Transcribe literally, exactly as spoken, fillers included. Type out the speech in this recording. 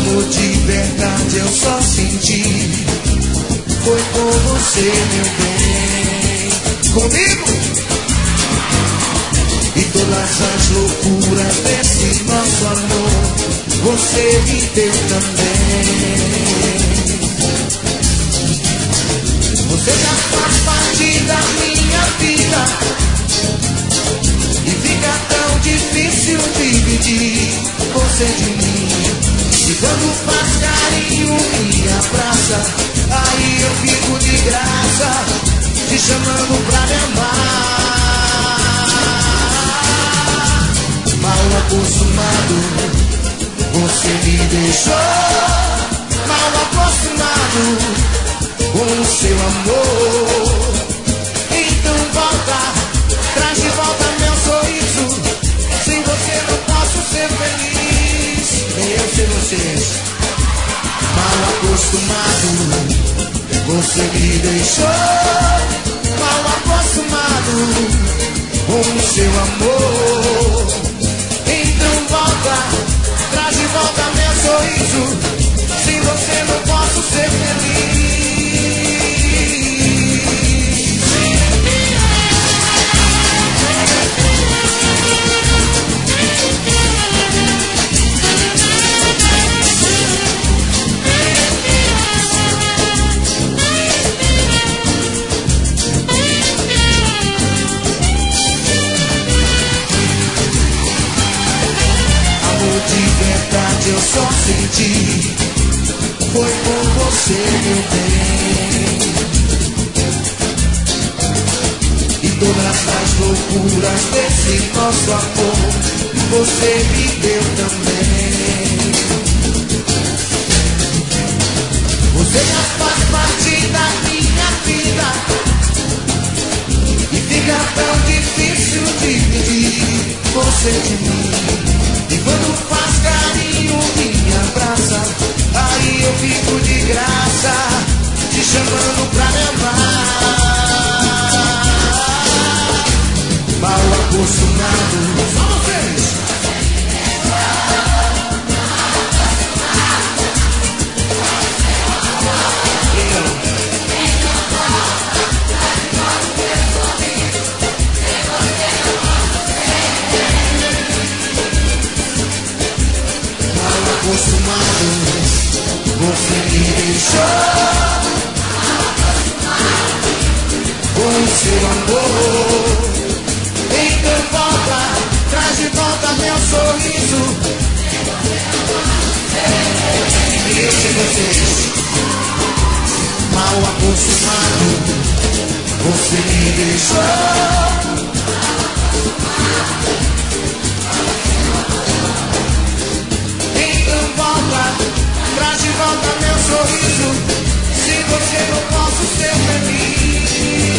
Amor de verdade eu só senti, foi por você, meu bem. Comigo! E todas as loucuras desse nosso amor você me deu também. Você já faz parte da minha vida e fica tão difícil dividir você de mim. E quando faz carinho me abraça, aí eu fico de graça te chamando pra me amar. Mal acostumado, você me deixou. Mal acostumado com o seu amor. Então volta, traz de volta meu sorriso. Sem você não posso ser feliz. Nem eu sem vocês. Mal acostumado, você me deixou. Mal acostumado com o seu amor. Então volta, traz de volta meu sorriso. Sem você não posso ser feliz. Eu só senti, foi por você, meu bem. E todas as loucuras desse nosso amor você me deu também. Você já faz parte da minha vida e fica tão difícil dividir você de mim. E quando faz carinho me abraça, aí eu fico de graça te chamando pra me amar. Mal acostumado, só vocês. Acostumado, você me deixou. Com o seu amor. Então volta, traz de volta meu sorriso. E eu sei vocês. Mal acostumado, você me deixou. Traz de volta meu sorriso. Sem você não posso ser feliz.